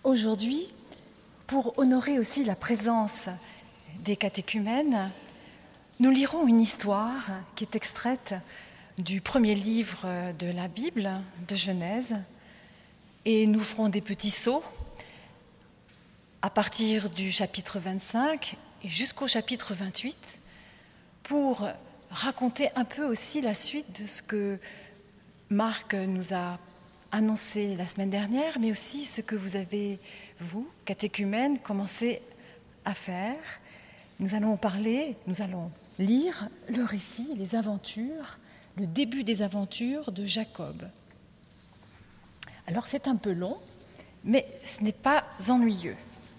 Aujourd'hui, pour honorer aussi la présence des catéchumènes, nous lirons une histoire qui est extraite du premier livre de la Bible, de Genèse, et nous ferons des petits sauts à partir du chapitre 25 et jusqu'au chapitre 28 pour raconter un peu aussi la suite de ce que Marc nous a annoncé la semaine dernière, mais aussi ce que vous avez, vous, catéchumènes, commencé à faire. Nous allons lire le récit, les aventures, le début des aventures de Jacob. Alors c'est un peu long, mais ce n'est pas ennuyeux.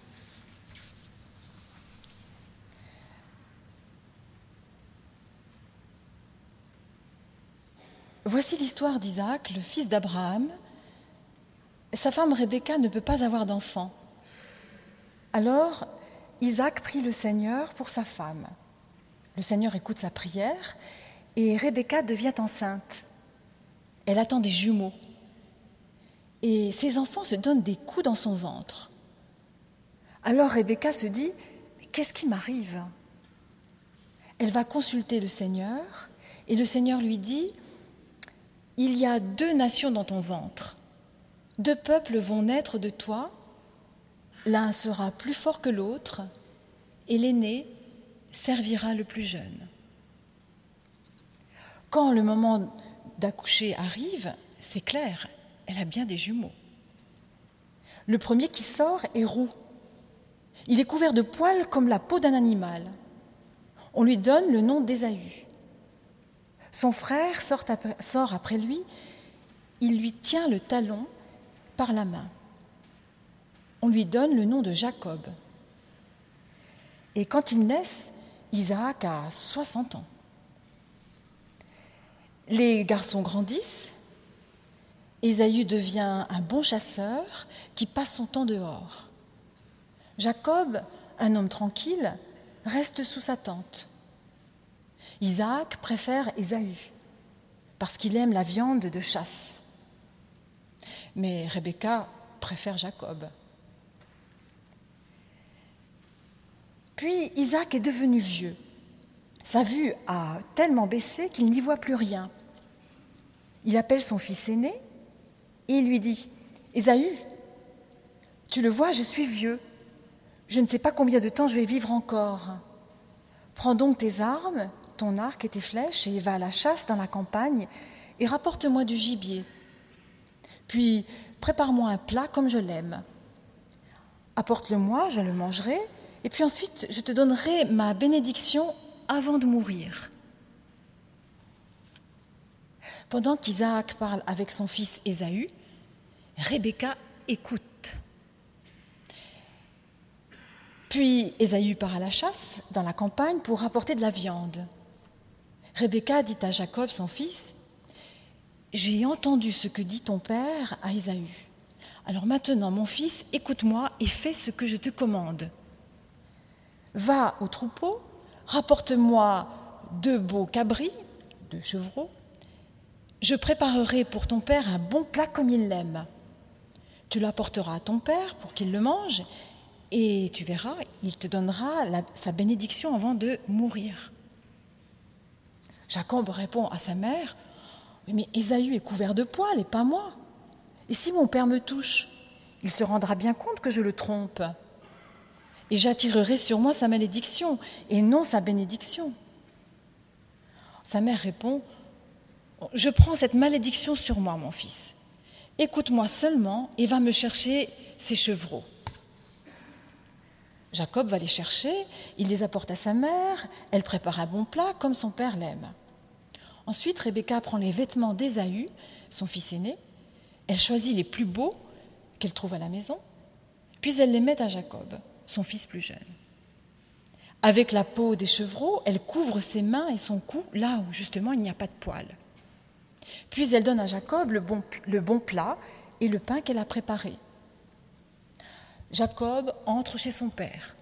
Voici l'histoire d'Isaac, le fils d'Abraham. Sa femme Rebecca ne peut pas avoir d'enfant. Alors, Isaac prie le Seigneur pour sa femme. Le Seigneur écoute sa prière et Rebecca devient enceinte. Elle attend des jumeaux. Et ses enfants se donnent des coups dans son ventre. Alors Rebecca se dit « Qu'est-ce qui m'arrive ?» Elle va consulter le Seigneur et le Seigneur lui dit « Il y a 2 nations dans ton ventre. 2 peuples vont naître de toi. L'un sera plus fort que l'autre et l'aîné servira le plus jeune. » Quand le moment d'accoucher arrive, c'est clair, elle a bien des jumeaux. Le premier qui sort est roux. Il est couvert de poils comme la peau d'un animal. On lui donne le nom d'Ésaü. Son frère sort après lui, il lui tient le talon par la main. On lui donne le nom de Jacob. Et quand ils naissent, Isaac a 60 ans. Les garçons grandissent. Ésaü devient un bon chasseur qui passe son temps dehors. Jacob, un homme tranquille, reste sous sa tente. Isaac préfère Ésaü parce qu'il aime la viande de chasse. Mais Rebecca préfère Jacob. Puis Isaac est devenu vieux. Sa vue a tellement baissé qu'il n'y voit plus rien. Il appelle son fils aîné et il lui dit « Ésaü, tu le vois, je suis vieux. Je ne sais pas combien de temps je vais vivre encore. Prends donc tes armes, ton arc et tes flèches et va à la chasse dans la campagne et rapporte-moi du gibier. Puis prépare-moi un plat comme je l'aime. Apporte-le-moi, je le mangerai, et puis ensuite je te donnerai ma bénédiction avant de mourir. » Pendant qu'Isaac parle avec son fils Ésaü, Rebecca écoute. Puis Ésaü part à la chasse dans la campagne pour rapporter de la viande. Rebecca dit à Jacob, son fils, « J'ai entendu ce que dit ton père à Ésaü. Alors maintenant, mon fils, écoute-moi et fais ce que je te commande. Va au troupeau, rapporte-moi 2 beaux cabris, 2 chevreaux. Je préparerai pour ton père un bon plat comme il l'aime. Tu l'apporteras à ton père pour qu'il le mange et tu verras, il te donnera sa bénédiction avant de mourir. » Jacob répond à sa mère, « Mais Ésaü est couvert de poils et pas moi. Et si mon père me touche, il se rendra bien compte que je le trompe. Et j'attirerai sur moi sa malédiction et non sa bénédiction. » Sa mère répond, « Je prends cette malédiction sur moi, mon fils. Écoute-moi seulement et va me chercher ces chevreaux. » Jacob va les chercher, il les apporte à sa mère, elle prépare un bon plat comme son père l'aime. Ensuite, Rebecca prend les vêtements d'Ésaü, son fils aîné, elle choisit les plus beaux qu'elle trouve à la maison, puis elle les met à Jacob, son fils plus jeune. Avec la peau des chevreaux, elle couvre ses mains et son cou, là où justement il n'y a pas de poils. Puis elle donne à Jacob le bon plat et le pain qu'elle a préparé. Jacob entre chez son père.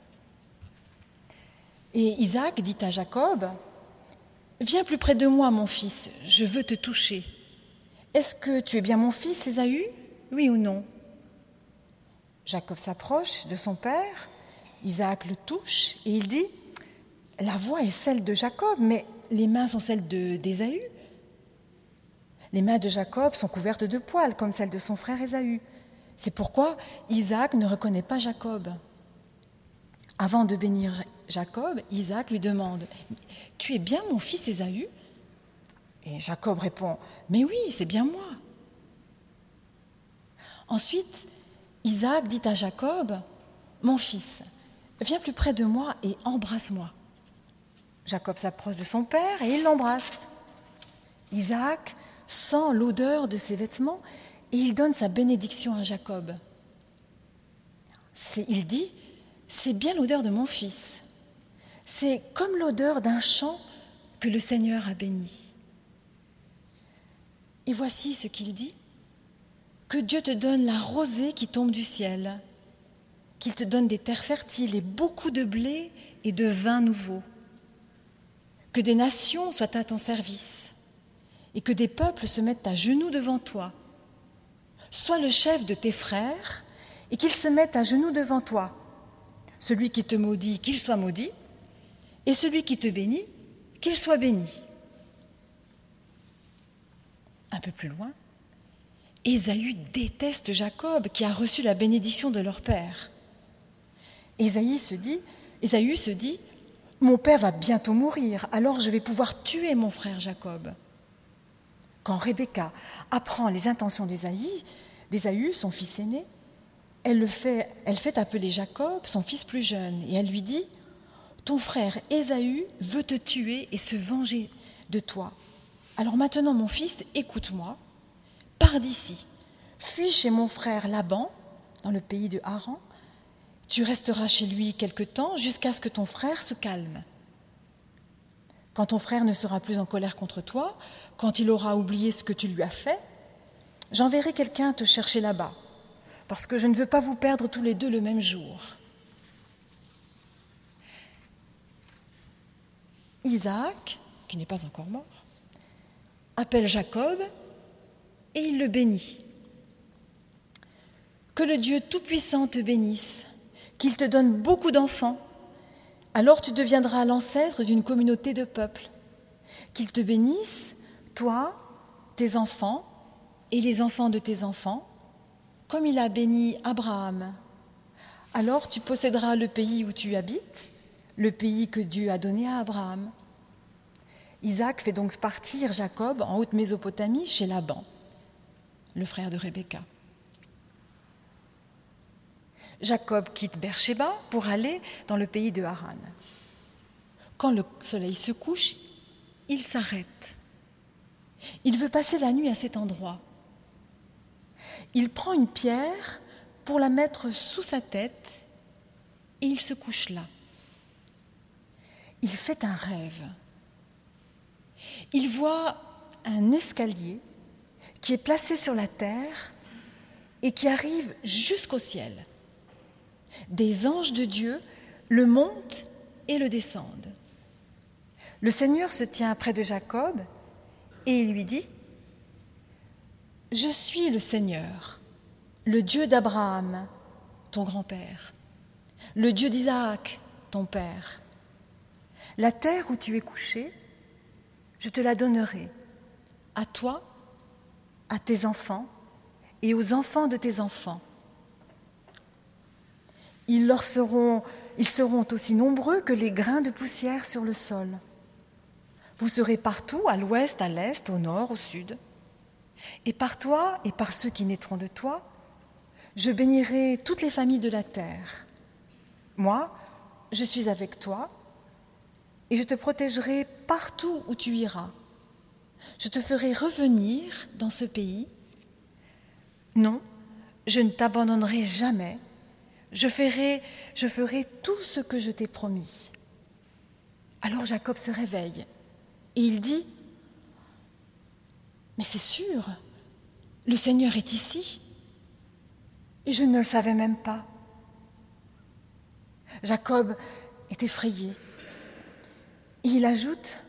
Et Isaac dit à Jacob, « Viens plus près de moi, mon fils, je veux te toucher. Est-ce que tu es bien mon fils, Ésaü, oui ou non ?» Jacob s'approche de son père, Isaac le touche et il dit « La voix est celle de Jacob, mais les mains sont celles d'Ésaü. Les mains de Jacob sont couvertes de poils, comme celles de son frère Ésaü. C'est pourquoi Isaac ne reconnaît pas Jacob. » Avant de bénir Jacob, Isaac lui demande « Tu es bien mon fils Ésaü ?» Et Jacob répond « Mais oui, c'est bien moi. » Ensuite, Isaac dit à Jacob « Mon fils, viens plus près de moi et embrasse-moi. » Jacob s'approche de son père et il l'embrasse. Isaac sent l'odeur de ses vêtements et il donne sa bénédiction à Jacob. Il dit « C'est bien l'odeur de mon fils. C'est comme l'odeur d'un champ que le Seigneur a béni. » Et voici ce qu'il dit. Que Dieu te donne la rosée qui tombe du ciel, qu'il te donne des terres fertiles et beaucoup de blé et de vin nouveau, que des nations soient à ton service et que des peuples se mettent à genoux devant toi. Sois le chef de tes frères et qu'ils se mettent à genoux devant toi. Celui qui te maudit, qu'il soit maudit, et celui qui te bénit, qu'il soit béni. Un peu plus loin, Ésaü déteste Jacob qui a reçu la bénédiction de leur père. Ésaü se dit « Mon père va bientôt mourir, alors je vais pouvoir tuer mon frère Jacob. » Quand Rebecca apprend les intentions d'Ésaü, son fils aîné, elle fait appeler Jacob, son fils plus jeune, et elle lui dit « Ton frère Ésaü veut te tuer et se venger de toi. Alors maintenant, mon fils, écoute-moi. Pars d'ici, fuis chez mon frère Laban, dans le pays de Haran. Tu resteras chez lui quelque temps jusqu'à ce que ton frère se calme. Quand ton frère ne sera plus en colère contre toi, quand il aura oublié ce que tu lui as fait, j'enverrai quelqu'un te chercher là-bas, parce que je ne veux pas vous perdre tous les deux le même jour. » Isaac, qui n'est pas encore mort, appelle Jacob et il le bénit. Que le Dieu Tout-Puissant te bénisse, qu'il te donne beaucoup d'enfants, alors tu deviendras l'ancêtre d'une communauté de peuples. Qu'il te bénisse, toi, tes enfants et les enfants de tes enfants, comme il a béni Abraham. Alors tu posséderas le pays où tu habites, le pays que Dieu a donné à Abraham. Isaac fait donc partir Jacob en Haute-Mésopotamie chez Laban, le frère de Rebecca. Jacob quitte Beersheba pour aller dans le pays de Haran. Quand le soleil se couche, il s'arrête. Il veut passer la nuit à cet endroit. Il prend une pierre pour la mettre sous sa tête et il se couche là. Il fait un rêve. Il voit un escalier qui est placé sur la terre et qui arrive jusqu'au ciel. Des anges de Dieu le montent et le descendent. Le Seigneur se tient près de Jacob et il lui dit « Je suis le Seigneur, le Dieu d'Abraham, ton grand-père, le Dieu d'Isaac, ton père. La terre où tu es couché, je te la donnerai, à toi, à tes enfants et aux enfants de tes enfants. Ils seront aussi nombreux que les grains de poussière sur le sol. Vous serez partout, à l'ouest, à l'est, au nord, au sud. Et par toi et par ceux qui naîtront de toi, je bénirai toutes les familles de la terre. Moi, je suis avec toi et je te protégerai partout où tu iras. Je te ferai revenir dans ce pays. Non, je ne t'abandonnerai jamais. Je ferai tout ce que je t'ai promis. » Alors Jacob se réveille et il dit « Mais c'est sûr, le Seigneur est ici et je ne le savais même pas. » Jacob est effrayé et il ajoute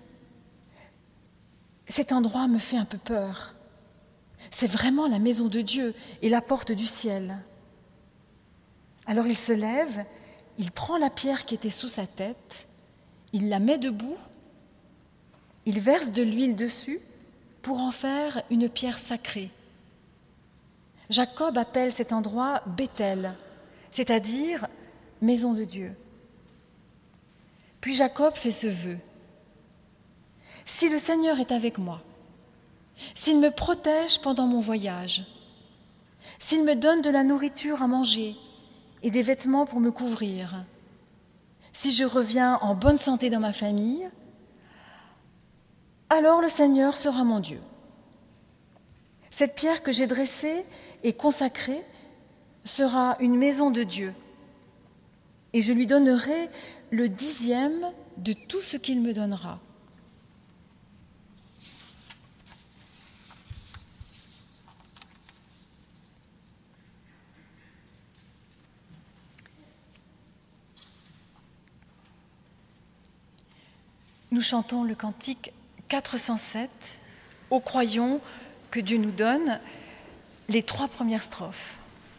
« Cet endroit me fait un peu peur. C'est vraiment la maison de Dieu et la porte du ciel. » Alors il se lève, il prend la pierre qui était sous sa tête, il la met debout, il verse de l'huile dessus pour en faire une pierre sacrée. Jacob appelle cet endroit Béthel, c'est-à-dire maison de Dieu. Puis Jacob fait ce vœu. Si le Seigneur est avec moi, s'il me protège pendant mon voyage, s'il me donne de la nourriture à manger et des vêtements pour me couvrir, si je reviens en bonne santé dans ma famille, alors le Seigneur sera mon Dieu. Cette pierre que j'ai dressée et consacrée sera une maison de Dieu, et je lui donnerai le 10e de tout ce qu'il me donnera. Nous chantons le cantique 407, « Ô croyons que Dieu nous donne », les 3 premières strophes.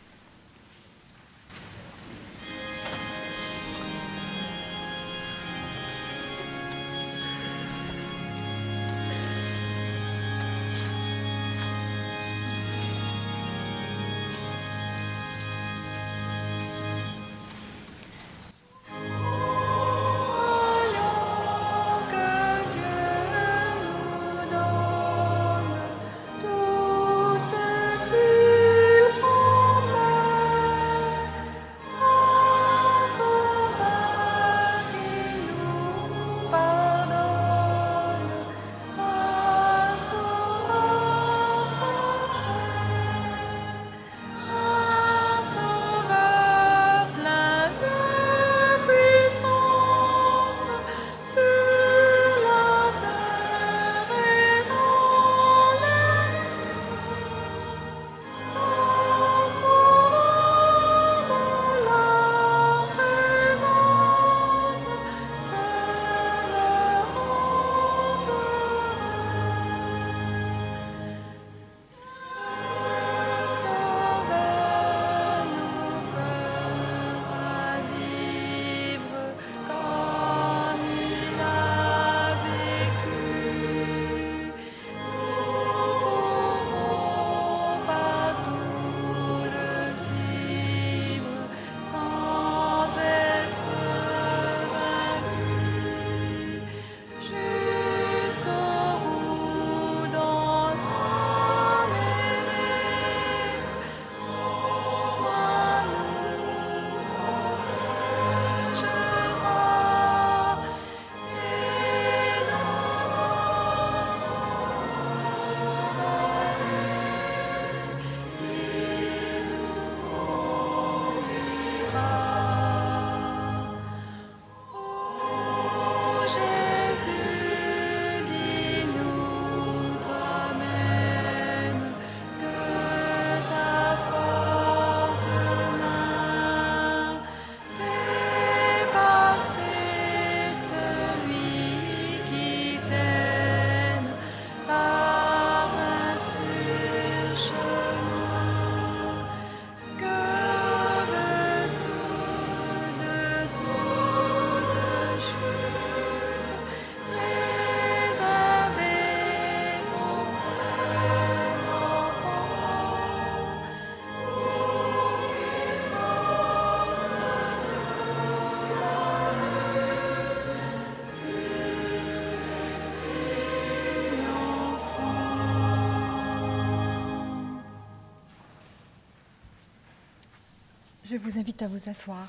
Je vous invite à vous asseoir.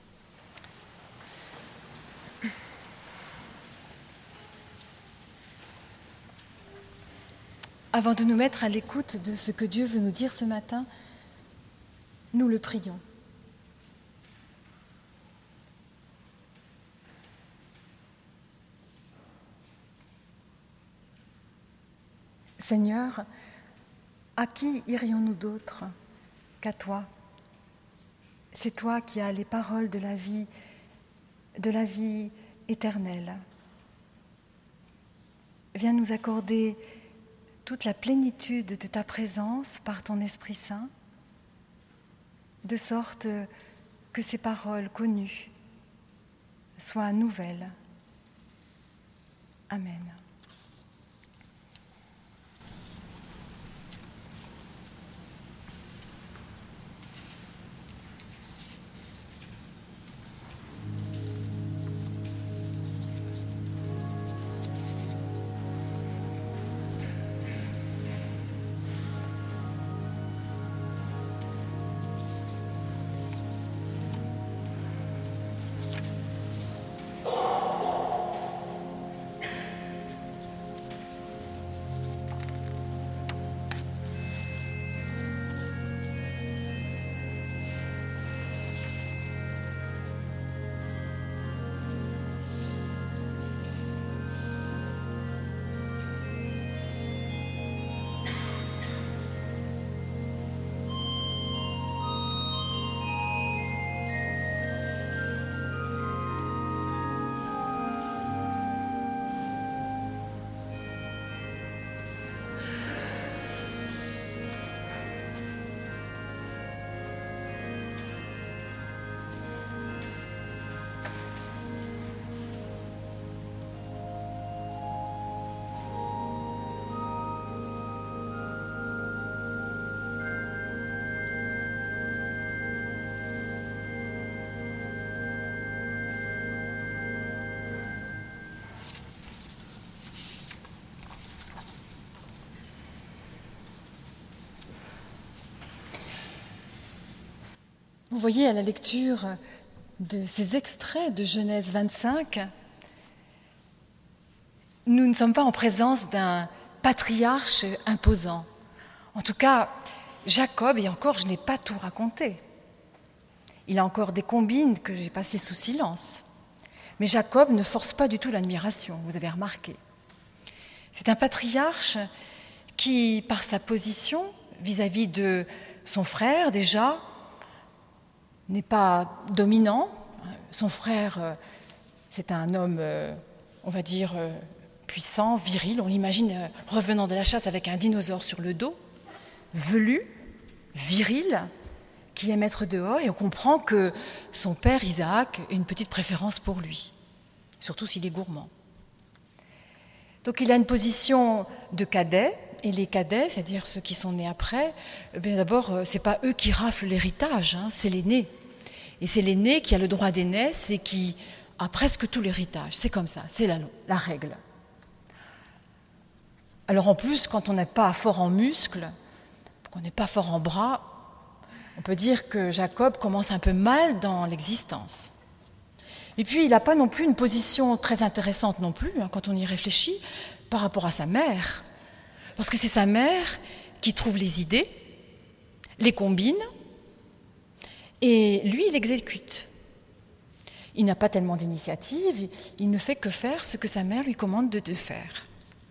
Avant de nous mettre à l'écoute de ce que Dieu veut nous dire ce matin, nous le prions. Seigneur, à qui irions-nous d'autre qu'à toi ? C'est toi qui as les paroles de la vie éternelle. Viens nous accorder toute la plénitude de ta présence par ton Esprit Saint, de sorte que ces paroles connues soient nouvelles. Amen. Vous voyez à la lecture de ces extraits de Genèse 25, nous ne sommes pas en présence d'un patriarche imposant. En tout cas, Jacob, et encore je n'ai pas tout raconté. Il a encore des combines que j'ai passées sous silence. Mais Jacob ne force pas du tout l'admiration, vous avez remarqué. C'est un patriarche qui, par sa position vis-à-vis de son frère déjà, n'est pas dominant. Son frère, c'est un homme, on va dire, puissant, viril. On l'imagine revenant de la chasse avec un dinosaure sur le dos, velu, viril, qui aime être dehors. Et on comprend que son père, Isaac, a une petite préférence pour lui, surtout s'il est gourmand. Donc il a une position de cadet. Et les cadets, c'est-à-dire ceux qui sont nés après, bien d'abord, ce n'est pas eux qui raflent l'héritage, c'est l'aîné. Et c'est l'aîné qui a le droit d'aînesse et qui a presque tout l'héritage. C'est comme ça, c'est la règle. Alors en plus, quand on n'est pas fort en muscles, qu'on n'est pas fort en bras, on peut dire que Jacob commence un peu mal dans l'existence. Et puis, il n'a pas non plus une position très intéressante non plus, quand on y réfléchit, par rapport à sa mère. Parce que c'est sa mère qui trouve les idées, les combine, et lui, il exécute. Il n'a pas tellement d'initiative, il ne fait que faire ce que sa mère lui commande de faire.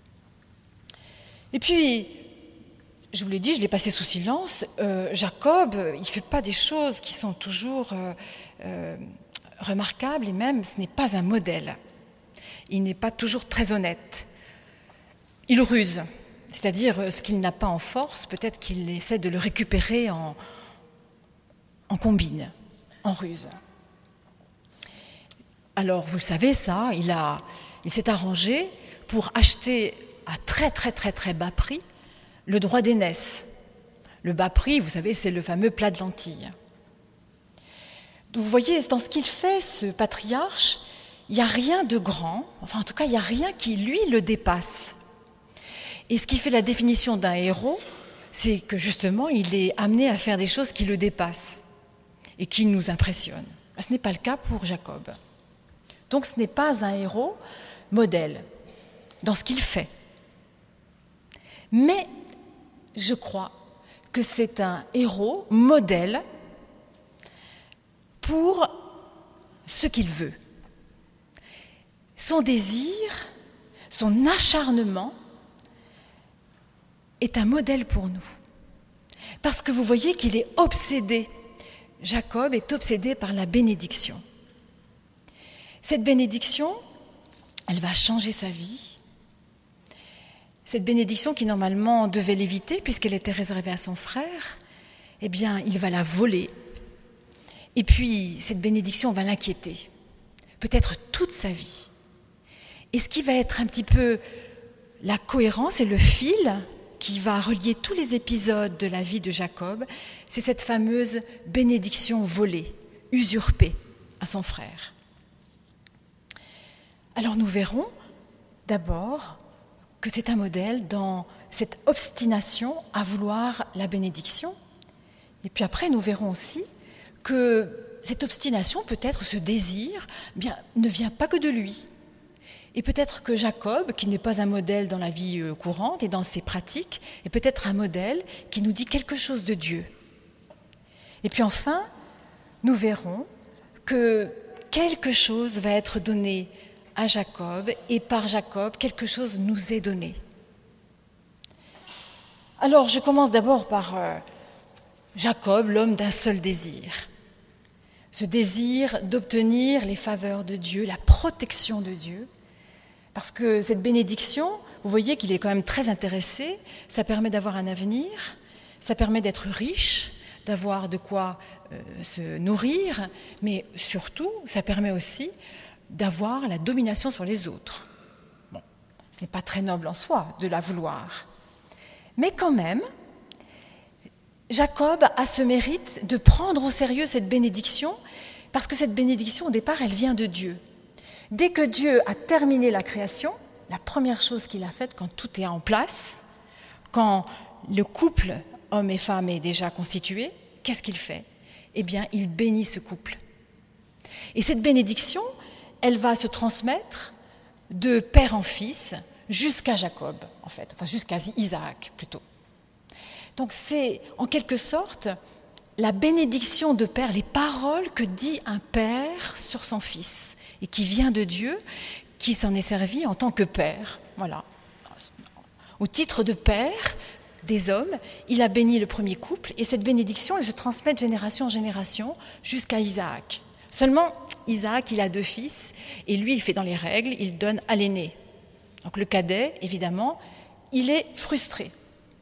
Et puis, je vous l'ai dit, je l'ai passé sous silence, Jacob, il ne fait pas des choses qui sont toujours remarquables, et même, ce n'est pas un modèle. Il n'est pas toujours très honnête. Il ruse. C'est-à-dire, ce qu'il n'a pas en force, peut-être qu'il essaie de le récupérer en combine, en ruse. Alors, vous le savez, ça, il s'est arrangé pour acheter à très, très, très, très bas prix le droit d'aînesse. Le bas prix, vous savez, c'est le fameux plat de lentilles. Donc, vous voyez, dans ce qu'il fait, ce patriarche, il n'y a rien de grand, enfin, en tout cas, il n'y a rien qui, lui, le dépasse. Et ce qui fait la définition d'un héros, c'est que justement, il est amené à faire des choses qui le dépassent et qui nous impressionnent. Ce n'est pas le cas pour Jacob. Donc ce n'est pas un héros modèle dans ce qu'il fait. Mais je crois que c'est un héros modèle pour ce qu'il veut. Son désir, son acharnement est un modèle pour nous. Parce que vous voyez qu'il est obsédé. Jacob est obsédé par la bénédiction. Cette bénédiction, elle va changer sa vie. Cette bénédiction qui normalement devait l'éviter puisqu'elle était réservée à son frère, eh bien, il va la voler. Et puis, cette bénédiction va l'inquiéter, peut-être toute sa vie. Et ce qui va être un petit peu la cohérence et le fil qui va relier tous les épisodes de la vie de Jacob, c'est cette fameuse bénédiction volée, usurpée à son frère. Alors nous verrons d'abord que c'est un modèle dans cette obstination à vouloir la bénédiction. Et puis après, nous verrons aussi que cette obstination, peut-être ce désir, ne vient pas que de lui. Et peut-être que Jacob, qui n'est pas un modèle dans la vie courante et dans ses pratiques, est peut-être un modèle qui nous dit quelque chose de Dieu. Et puis enfin, nous verrons que quelque chose va être donné à Jacob et par Jacob, quelque chose nous est donné. Alors, je commence d'abord par Jacob, l'homme d'un seul désir. Ce désir d'obtenir les faveurs de Dieu, la protection de Dieu. Parce que cette bénédiction, vous voyez qu'il est quand même très intéressé, ça permet d'avoir un avenir, ça permet d'être riche, d'avoir de quoi se nourrir, mais surtout, ça permet aussi d'avoir la domination sur les autres. Bon, ce n'est pas très noble en soi de la vouloir. Mais quand même, Jacob a ce mérite de prendre au sérieux cette bénédiction, parce que cette bénédiction, au départ, elle vient de Dieu. Dès que Dieu a terminé la création, la première chose qu'il a faite quand tout est en place, quand le couple homme et femme est déjà constitué, qu'est-ce qu'il fait ? Eh bien, il bénit ce couple. Et cette bénédiction, elle va se transmettre de père en fils jusqu'à Jacob, en fait, enfin jusqu'à Isaac plutôt. Donc c'est en quelque sorte la bénédiction de père, les paroles que dit un père sur son fils et qui vient de Dieu, qui s'en est servi en tant que père. Voilà. Au titre de père des hommes, il a béni le premier couple et cette bénédiction, elle se transmet de génération en génération jusqu'à Isaac. Seulement, Isaac, il a 2 fils et lui, il fait dans les règles, il donne à l'aîné. Donc le cadet, évidemment, il est frustré.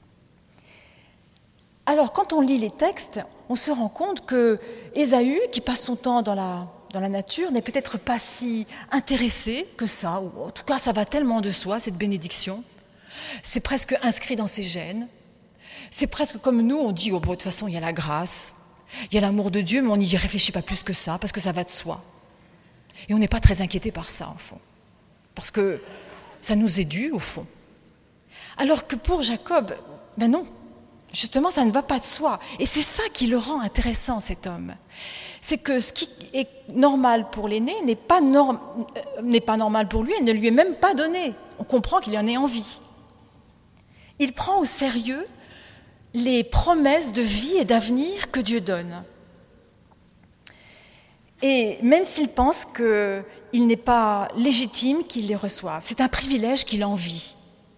Alors, quand on lit les textes, on se rend compte que Ésaü, qui passe son temps dans la nature, n'est peut-être pas si intéressé que ça, ou en tout cas, ça va tellement de soi, cette bénédiction. C'est presque inscrit dans ses gènes. C'est presque comme nous, on dit, de toute façon, il y a la grâce, il y a l'amour de Dieu, mais on n'y réfléchit pas plus que ça, parce que ça va de soi. Et on n'est pas très inquiété par ça, au fond, parce que ça nous est dû, au fond. Alors que pour Jacob, ben non. Justement, ça ne va pas de soi. Et c'est ça qui le rend intéressant, cet homme. C'est que ce qui est normal pour l'aîné n'est pas normal pour lui et ne lui est même pas donné. On comprend qu'il en ait envie. Il prend au sérieux les promesses de vie et d'avenir que Dieu donne. Et même s'il pense qu'il n'est pas légitime qu'il les reçoive, c'est un privilège qu'il envie.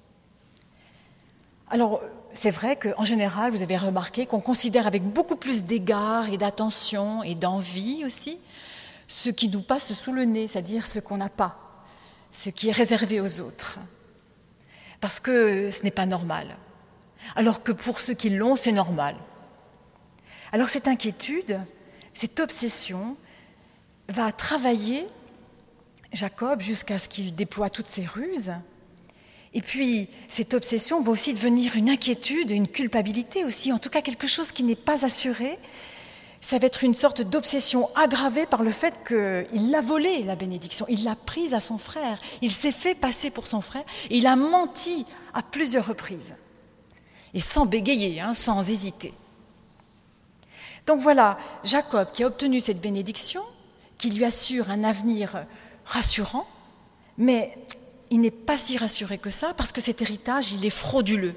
Alors, c'est vrai qu'en général, vous avez remarqué qu'on considère avec beaucoup plus d'égard et d'attention et d'envie aussi ce qui nous passe sous le nez, c'est-à-dire ce qu'on n'a pas, ce qui est réservé aux autres. Parce que ce n'est pas normal. Alors que pour ceux qui l'ont, c'est normal. Alors cette inquiétude, cette obsession va travailler Jacob jusqu'à ce qu'il déploie toutes ses ruses. Et puis, cette obsession va aussi devenir une inquiétude, une culpabilité aussi, en tout cas quelque chose qui n'est pas assuré. Ça va être une sorte d'obsession aggravée par le fait qu'il l'a volée, la bénédiction. Il l'a prise à son frère. Il s'est fait passer pour son frère et il a menti à plusieurs reprises. Et sans bégayer, sans hésiter. Donc voilà, Jacob qui a obtenu cette bénédiction, qui lui assure un avenir rassurant, mais il n'est pas si rassuré que ça parce que cet héritage, il est frauduleux.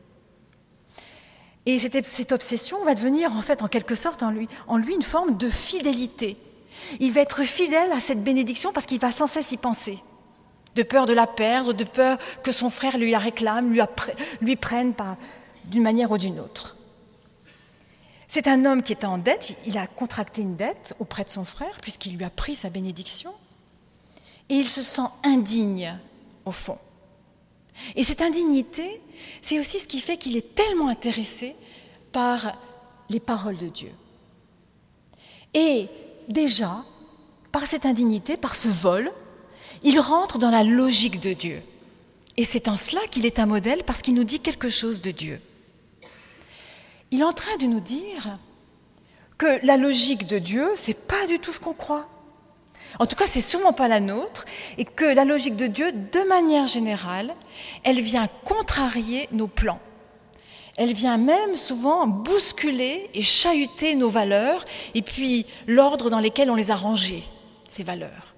Et cette obsession va devenir en fait, en quelque sorte, en lui une forme de fidélité. Il va être fidèle à cette bénédiction parce qu'il va sans cesse y penser. De peur de la perdre, de peur que son frère lui la réclame, lui prenne d'une manière ou d'une autre. C'est un homme qui est en dette, il a contracté une dette auprès de son frère puisqu'il lui a pris sa bénédiction. Et il se sent indigne, au fond. Et cette indignité, c'est aussi ce qui fait qu'il est tellement intéressé par les paroles de Dieu. Et déjà, par cette indignité, par ce vol, il rentre dans la logique de Dieu. Et c'est en cela qu'il est un modèle, parce qu'il nous dit quelque chose de Dieu. Il est en train de nous dire que la logique de Dieu, ce n'est pas du tout ce qu'on croit. En tout cas, c'est sûrement pas la nôtre, et que la logique de Dieu, de manière générale, elle vient contrarier nos plans. Elle vient même souvent bousculer et chahuter nos valeurs, et puis l'ordre dans lequel on les a rangées, ces valeurs.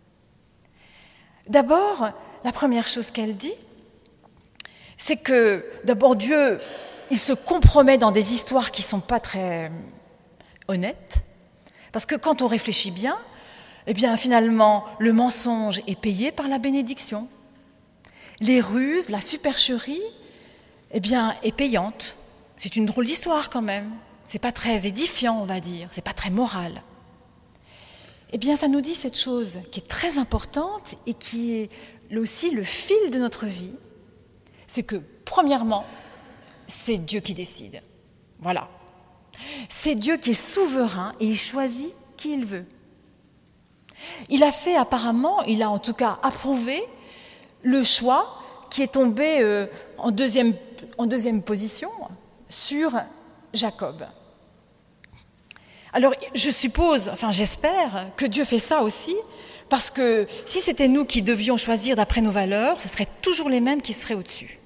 D'abord, la première chose qu'elle dit, c'est que d'abord Dieu, il se compromet dans des histoires qui ne sont pas très honnêtes, parce que quand on réfléchit bien, eh bien finalement, le mensonge est payé par la bénédiction. Les ruses, la supercherie, eh bien, est payante. C'est une drôle d'histoire quand même. C'est pas très édifiant, on va dire. C'est pas très moral. Eh bien, ça nous dit cette chose qui est très importante et qui est aussi le fil de notre vie. C'est que, premièrement, c'est Dieu qui décide. Voilà. C'est Dieu qui est souverain et il choisit qui il veut. Il a fait apparemment, il a en tout cas approuvé le choix qui est tombé en deuxième position sur Jacob. Alors je suppose, enfin j'espère que Dieu fait ça aussi, parce que si c'était nous qui devions choisir d'après nos valeurs, ce seraient toujours les mêmes qui seraient au-dessus.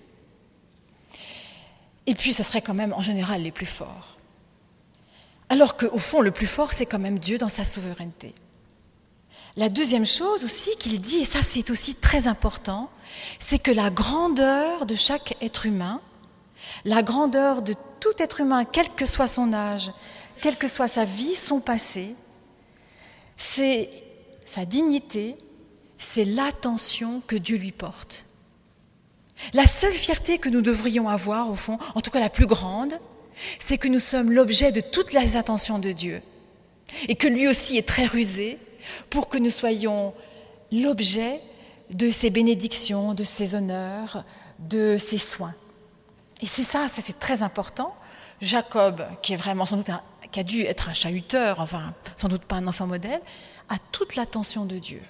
Et puis ce serait quand même en général les plus forts. Alors qu'au fond, le plus fort, c'est quand même Dieu dans sa souveraineté. La deuxième chose aussi qu'il dit, et ça c'est aussi très important, c'est que la grandeur de chaque être humain, la grandeur de tout être humain, quel que soit son âge, quelle que soit sa vie, son passé, c'est sa dignité, c'est l'attention que Dieu lui porte. La seule fierté que nous devrions avoir, au fond, en tout cas la plus grande, c'est que nous sommes l'objet de toutes les attentions de Dieu et que lui aussi est très rusé pour que nous soyons l'objet de ses bénédictions, de ses honneurs, de ses soins. Et c'est ça c'est très important. Jacob, qui est vraiment sans doute qui a dû être un chahuteur, enfin sans doute pas un enfant modèle, a toute l'attention de Dieu.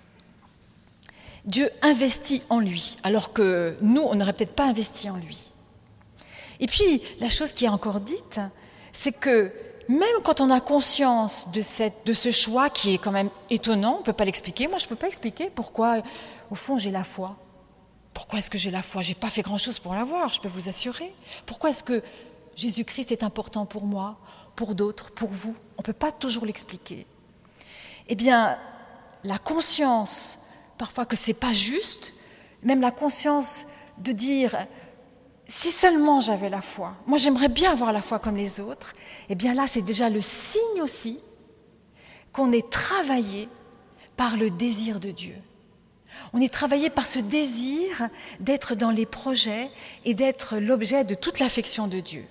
Dieu investit en lui, alors que nous, on n'aurait peut-être pas investi en lui. Et puis, la chose qui est encore dite, c'est que même quand on a conscience de ce choix qui est quand même étonnant, on ne peut pas l'expliquer. Moi, je ne peux pas expliquer pourquoi, au fond, j'ai la foi. Pourquoi est-ce que j'ai la foi ? Je n'ai pas fait grand-chose pour l'avoir, je peux vous assurer. Pourquoi est-ce que Jésus-Christ est important pour moi, pour d'autres, pour vous ? On ne peut pas toujours l'expliquer. Eh bien, la conscience, parfois que ce n'est pas juste, même la conscience de dire... Si seulement j'avais la foi, moi j'aimerais bien avoir la foi comme les autres, eh bien là c'est déjà le signe aussi qu'on est travaillé par le désir de Dieu. On est travaillé par ce désir d'être dans les projets et d'être l'objet de toute l'affection de Dieu.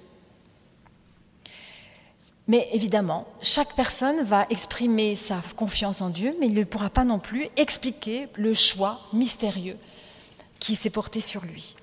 Mais évidemment, chaque personne va exprimer sa confiance en Dieu, mais il ne pourra pas non plus expliquer le choix mystérieux qui s'est porté sur lui.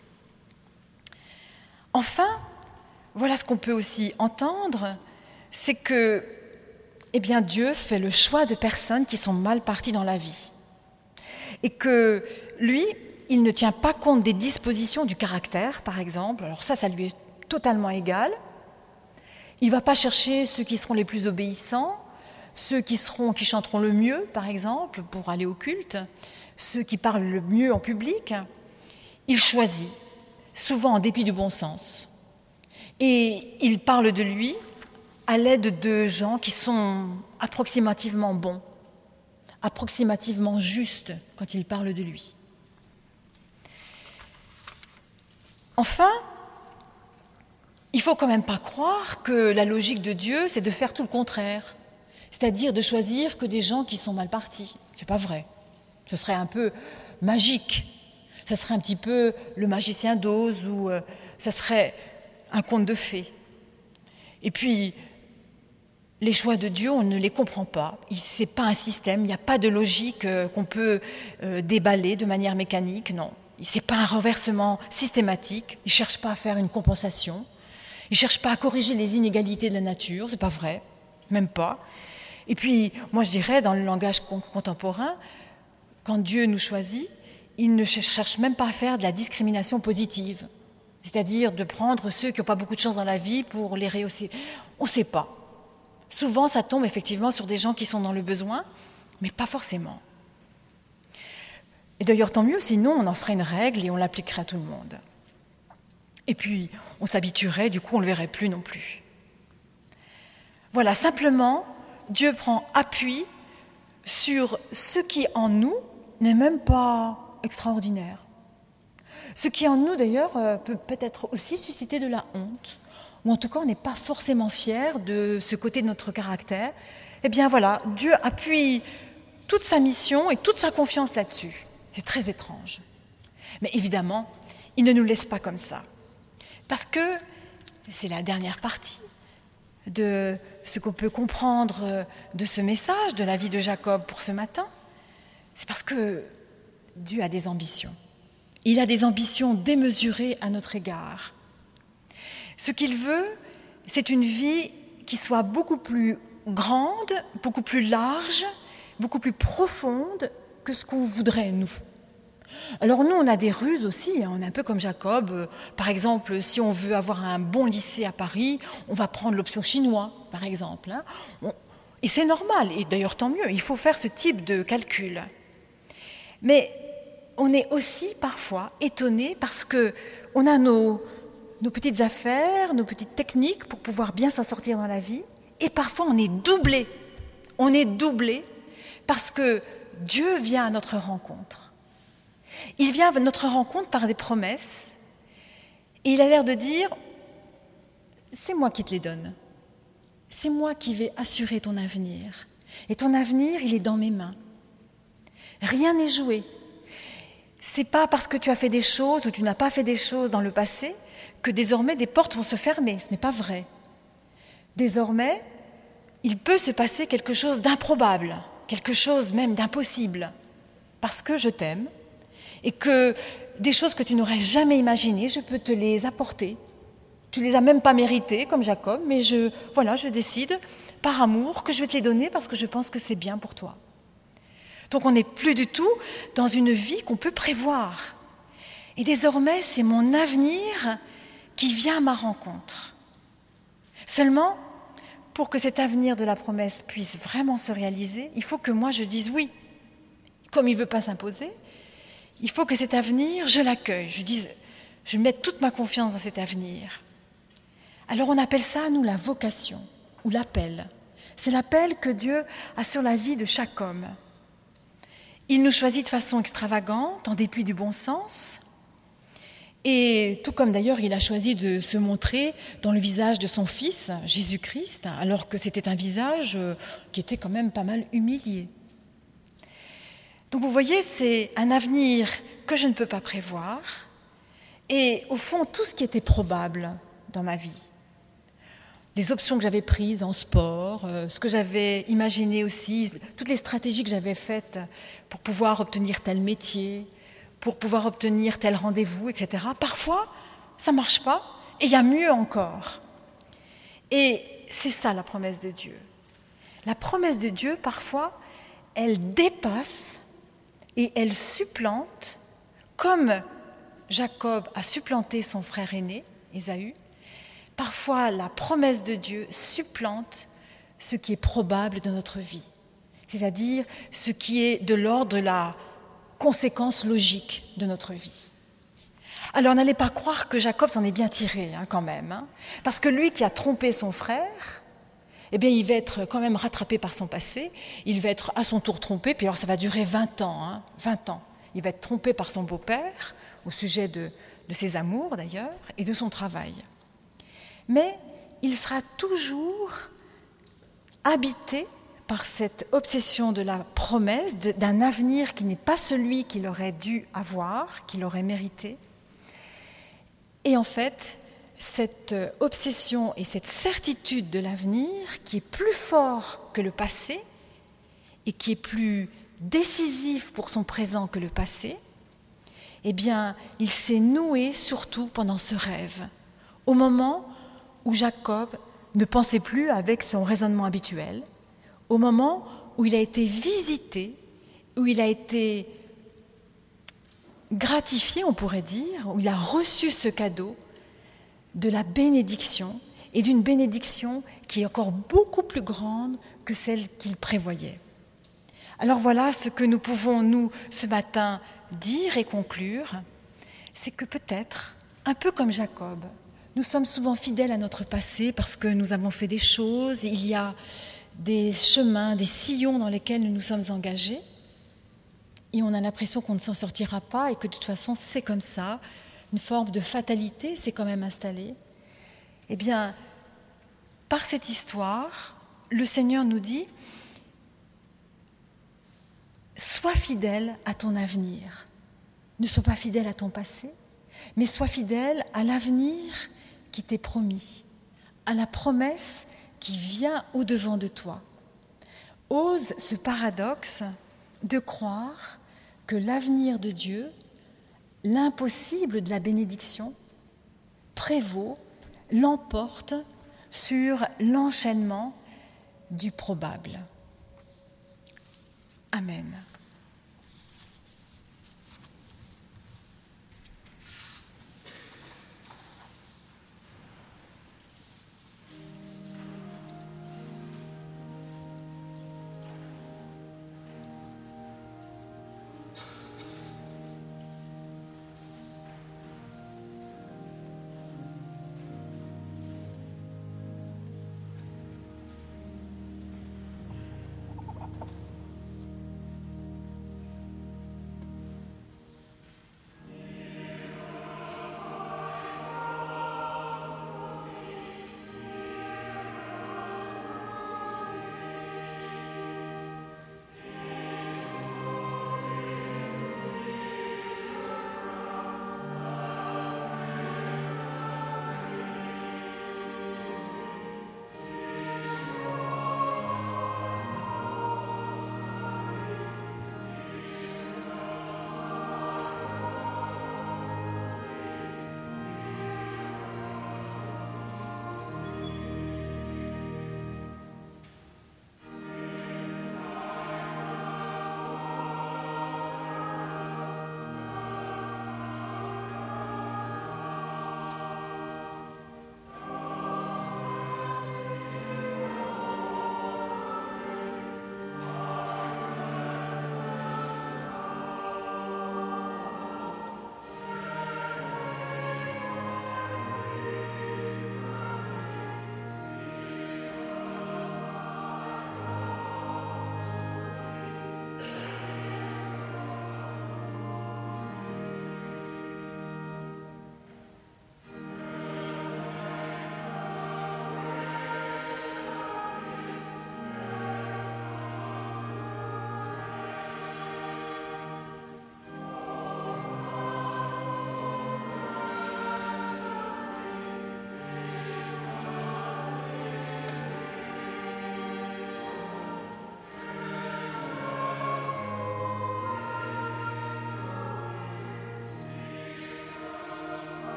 Enfin, voilà ce qu'on peut aussi entendre, c'est que eh bien, Dieu fait le choix de personnes qui sont mal parties dans la vie. Et que lui, il ne tient pas compte des dispositions du caractère, par exemple. Alors ça lui est totalement égal. Il ne va pas chercher ceux qui seront les plus obéissants, ceux qui chanteront le mieux, par exemple, pour aller au culte, ceux qui parlent le mieux en public. Il choisit, souvent en dépit du bon sens. Et il parle de lui à l'aide de gens qui sont approximativement bons, approximativement justes quand il parle de lui. Enfin, il ne faut quand même pas croire que la logique de Dieu, c'est de faire tout le contraire, c'est-à-dire de choisir que des gens qui sont mal partis. C'est pas vrai. Ce serait un peu magique. Ça serait un petit peu le magicien d'Oz ou ça serait un conte de fées. Et puis, les choix de Dieu, on ne les comprend pas. Ce n'est pas un système, il n'y a pas de logique qu'on peut déballer de manière mécanique, non. Ce n'est pas un renversement systématique, il ne cherche pas à faire une compensation, il ne cherche pas à corriger les inégalités de la nature, ce n'est pas vrai, même pas. Et puis, moi je dirais, dans le langage contemporain, quand Dieu nous choisit, il ne cherche même pas à faire de la discrimination positive, c'est-à-dire de prendre ceux qui n'ont pas beaucoup de chance dans la vie pour les rehausser. On ne sait pas. Souvent, ça tombe effectivement sur des gens qui sont dans le besoin, mais pas forcément. Et d'ailleurs, tant mieux, sinon on en ferait une règle et on l'appliquerait à tout le monde. Et puis, on s'habituerait, du coup, on ne le verrait plus non plus. Voilà, simplement, Dieu prend appui sur ce qui en nous n'est même pas extraordinaire. Ce qui en nous, d'ailleurs, peut peut-être aussi susciter de la honte, ou en tout cas, on n'est pas forcément fier de ce côté de notre caractère. Eh bien voilà, Dieu appuie toute sa mission et toute sa confiance là-dessus. C'est très étrange. Mais évidemment, il ne nous laisse pas comme ça. Parce que c'est la dernière partie de ce qu'on peut comprendre de ce message, de la vie de Jacob pour ce matin. C'est parce que Dieu a des ambitions. Il a des ambitions démesurées à notre égard. Ce qu'il veut, c'est une vie qui soit beaucoup plus grande, beaucoup plus large, beaucoup plus profonde que ce qu'on voudrait, nous. Alors nous, on a des ruses aussi, on est un peu comme Jacob. Par exemple, si on veut avoir un bon lycée à Paris, on va prendre l'option chinois, par exemple. Et c'est normal, et d'ailleurs tant mieux, il faut faire ce type de calcul. Mais on est aussi parfois étonné parce qu'on a nos petites affaires, nos petites techniques pour pouvoir bien s'en sortir dans la vie, et parfois on est doublé. On est doublé parce que Dieu vient à notre rencontre. Il vient à notre rencontre par des promesses, et il a l'air de dire « c'est moi qui te les donne, c'est moi qui vais assurer ton avenir, et ton avenir, il est dans mes mains. Rien n'est joué. C'est pas parce que tu as fait des choses ou tu n'as pas fait des choses dans le passé que désormais des portes vont se fermer, ce n'est pas vrai. Désormais, il peut se passer quelque chose d'improbable, quelque chose même d'impossible, parce que je t'aime, et que des choses que tu n'aurais jamais imaginées, je peux te les apporter. Tu ne les as même pas méritées, comme Jacob, mais je décide, par amour, que je vais te les donner parce que je pense que c'est bien pour toi. Donc on n'est plus du tout dans une vie qu'on peut prévoir. Et désormais, c'est mon avenir qui vient à ma rencontre. Seulement, pour que cet avenir de la promesse puisse vraiment se réaliser, il faut que moi je dise oui. Comme il ne veut pas s'imposer, il faut que cet avenir, je l'accueille. Je mets toute ma confiance dans cet avenir. Alors on appelle ça, nous, la vocation ou l'appel. C'est l'appel que Dieu a sur la vie de chaque homme. Il nous choisit de façon extravagante, en dépit du bon sens. Et tout comme d'ailleurs il a choisi de se montrer dans le visage de son fils, Jésus-Christ, alors que c'était un visage qui était quand même pas mal humilié. Donc vous voyez, c'est un avenir que je ne peux pas prévoir. Et au fond, tout ce qui était probable dans ma vie, les options que j'avais prises en sport, ce que j'avais imaginé aussi, toutes les stratégies que j'avais faites pour pouvoir obtenir tel métier, pour pouvoir obtenir tel rendez-vous, etc. Parfois, ça ne marche pas et il y a mieux encore. Et c'est ça la promesse de Dieu. La promesse de Dieu, parfois, elle dépasse et elle supplante, comme Jacob a supplanté son frère aîné, Ésaü. Parfois, la promesse de Dieu supplante ce qui est probable de notre vie, c'est-à-dire ce qui est de l'ordre de la conséquence logique de notre vie. Alors, n'allez pas croire que Jacob s'en est bien tiré, quand même, parce que lui qui a trompé son frère, eh bien, il va être quand même rattrapé par son passé, il va être à son tour trompé, puis alors ça va durer 20 ans, 20 ans. Il va être trompé par son beau-père, au sujet de ses amours d'ailleurs, et de son travail. Mais il sera toujours habité par cette obsession de la promesse, d'un avenir qui n'est pas celui qu'il aurait dû avoir, qu'il aurait mérité. Et en fait, cette obsession et cette certitude de l'avenir qui est plus fort que le passé et qui est plus décisif pour son présent que le passé, eh bien, il s'est noué surtout pendant ce rêve, au moment où Jacob ne pensait plus avec son raisonnement habituel, au moment où il a été visité, où il a été gratifié, on pourrait dire, où il a reçu ce cadeau de la bénédiction, et d'une bénédiction qui est encore beaucoup plus grande que celle qu'il prévoyait. Alors voilà ce que nous pouvons, nous, ce matin, dire et conclure, c'est que peut-être, un peu comme Jacob, nous sommes souvent fidèles à notre passé parce que nous avons fait des choses, il y a des chemins, des sillons dans lesquels nous nous sommes engagés, et on a l'impression qu'on ne s'en sortira pas et que de toute façon c'est comme ça, une forme de fatalité s'est quand même installée. Eh bien, par cette histoire, le Seigneur nous dit « Sois fidèle à ton avenir. Ne sois pas fidèle à ton passé, mais sois fidèle à l'avenir qui t'est promis, à la promesse qui vient au-devant de toi. Ose ce paradoxe de croire que l'avenir de Dieu, l'impossible de la bénédiction, prévaut, l'emporte sur l'enchaînement du probable. Amen.